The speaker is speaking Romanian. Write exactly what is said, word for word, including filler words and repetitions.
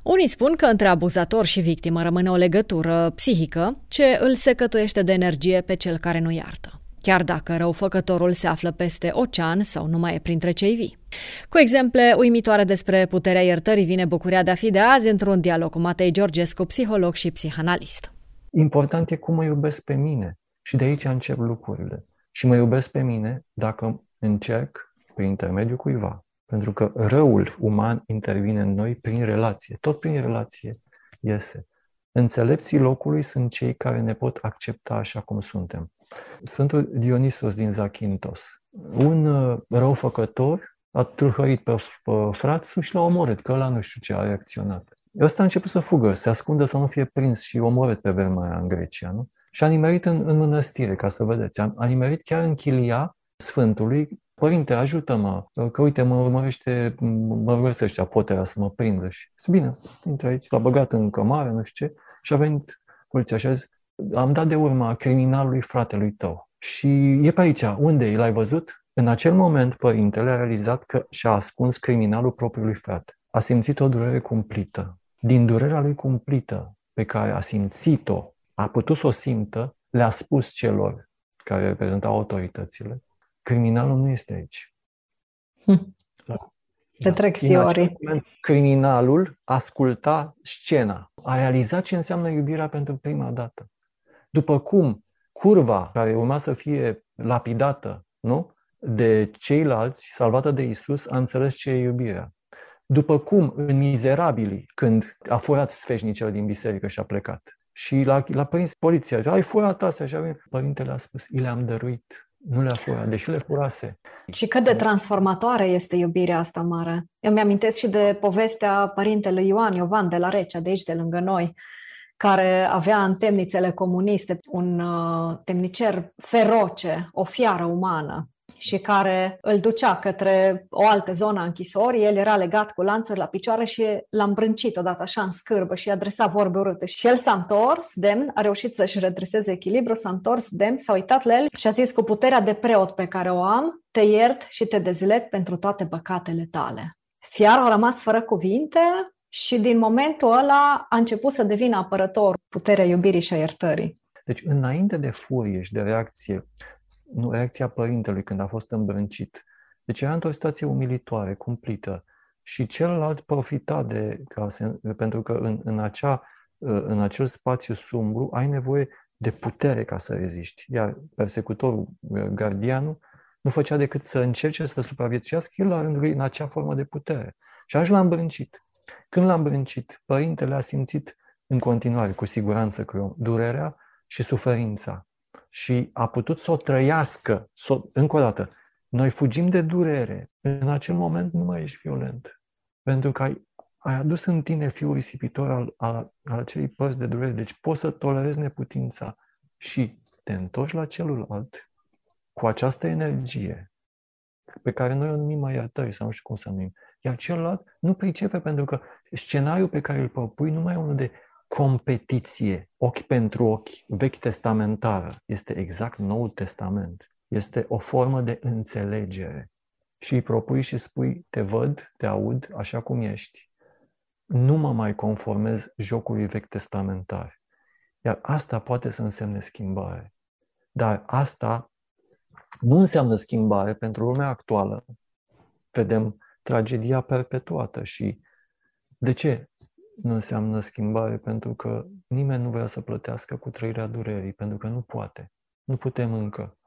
Unii spun că între abuzator și victimă rămâne o legătură psihică ce îl secătuiește de energie pe cel care nu iartă, chiar dacă răufăcătorul se află peste ocean sau nu mai e printre cei vii. Cu exemple uimitoare despre puterea iertării vine bucuria de a fi de azi într-un dialog cu Matei Georgescu, psiholog și psihanalist. Important e cum mă iubesc pe mine și de aici încep lucrurile. Și mă iubesc pe mine dacă încerc prin intermediul cuiva. Pentru că răul uman intervine în noi prin relație. Tot prin relație iese. Înțelepții locului sunt cei care ne pot accepta așa cum suntem. Sfântul Dionisos din Zakynthos, un răufăcător, a tâlhărit pe, pe frațul și l-a omorât, că ăla nu știu ce a reacționat. Ăsta a început să fugă, să ascundă, să nu fie prins și omorât pe vremea aia în Grecia, nu? Și a nimerit în, în mănăstire, ca să vedeți. A, a nimerit chiar în chilia Sfântului. Părinte, ajută-mă, că uite, mă urmărește, mă urmărește ăștia potera să mă prindă. Și bine, intră aici, l-a băgat în cămară, nu știu ce, și a venit poliția și a zis, am dat de urma criminalului fratelui tău. Și e pe aici, unde e? L-ai văzut? În acel moment, părintele a realizat că și-a ascuns criminalul propriului frate. A simțit o durere cumplită. Din durerea lui cumplită, pe care a simțit-o, a putut să o simtă, le-a spus celor care reprezentau autoritățile, criminalul nu este aici. Hm. Te trec fiorii. Moment, criminalul asculta scena. A realizat ce înseamnă iubirea pentru prima dată. După cum curva care urma să fie lapidată, nu? De ceilalți, salvată de Isus, a înțeles ce e iubirea. După cum în Mizerabilii, când a furat sfeșnicele din biserică și a plecat. Și l-a, l-a prins poliția. Ai furat astea. Și părintele a spus, i le-am dăruit. Nu le-a furat, deși le furase. Și cât de transformatoare este iubirea asta mare. Eu mi-amintesc și de povestea părintelui Ioan Iovan de la Recea, de aici, de lângă noi, care avea în temnițele comuniste un uh, temnicer feroce, o fiară umană, și care îl ducea către o altă zonă a închisorii. El era legat cu lanțuri la picioare și l-a îmbrâncit odată așa în scârbă și i-a adresat vorbe urâte. Și el s-a întors, demn, a reușit să-și redreseze echilibru, s-a întors, demn, s-a uitat la el și a zis, cu puterea de preot pe care o am, te iert și te dezleg pentru toate păcatele tale. Fiarul a rămas fără cuvinte și din momentul ăla a început să devină apărător puterea iubirii și a iertării. Deci înainte de furie și de reacție, nu, reacția părintelui când a fost îmbrâncit. Deci era într-o situație umilitoare, cumplită. Și celălalt profita de, ca să, pentru că în, în, acea, în acel spațiu sumbru ai nevoie de putere ca să reziști. Iar persecutorul, gardianul, nu făcea decât să încerce să supraviețuiască el la rândul lui în acea formă de putere. Și așa l-a îmbrâncit. Când l-a îmbrâncit, părintele a simțit în continuare, cu siguranță, că durerea și suferința. Și a putut să o trăiască. S-o... Încă o dată, noi fugim de durere. În acel moment nu mai ești violent. Pentru că ai, ai adus în tine fiul risipitor al, al, al acelei părți de durere. Deci poți să tolerezi neputința și te întorci la celălalt cu această energie pe care noi o numim mai iertări sau nu știu cum să numim. Iar celălalt nu pricepe pentru că scenariul pe care îl propui nu mai e unul de competiție, ochi pentru ochi, vechi testamentară. Este exact Noul Testament. Este o formă de înțelegere. Și îi propui și spui, te văd, te aud, așa cum ești. Nu mă mai conformez jocului vechi testamentar. Iar asta poate să însemne schimbare. Dar asta nu înseamnă schimbare pentru lumea actuală. Vedem tragedia perpetuată și de ce nu înseamnă schimbare? Pentru că nimeni nu vrea să plătească cu trăirea durerii, pentru că nu poate. Nu putem încă.